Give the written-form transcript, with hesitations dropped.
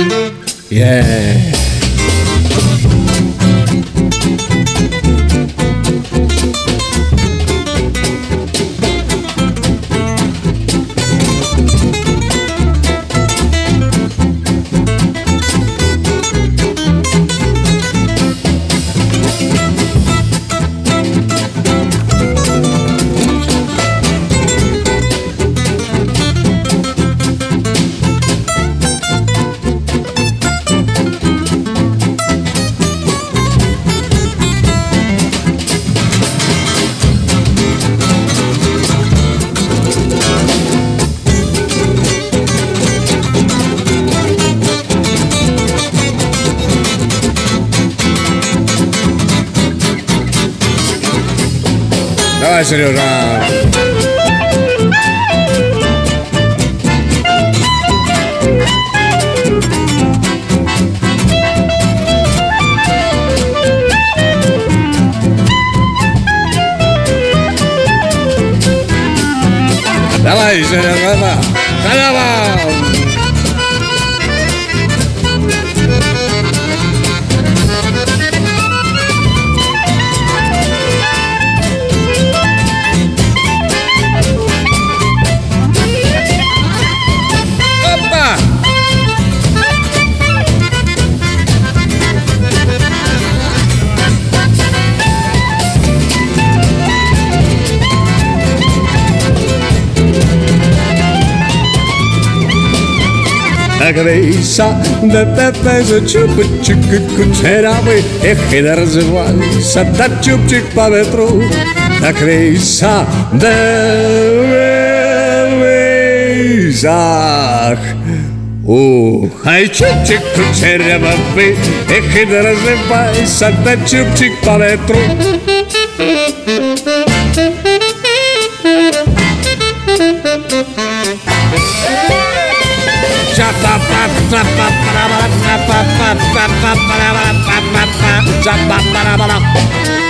Yeah. Давай, Сережа. Давай, Сережа, давай. La cabeza de Pepe se chupa chica cuchera, эх, и да развивайся, да чупчик по ветру. La cabeza de Пейзах. Ай, чупчик кучерявый, эх, и да развивайся, да чупчик по ветру. Ba ba ba ba ba ba.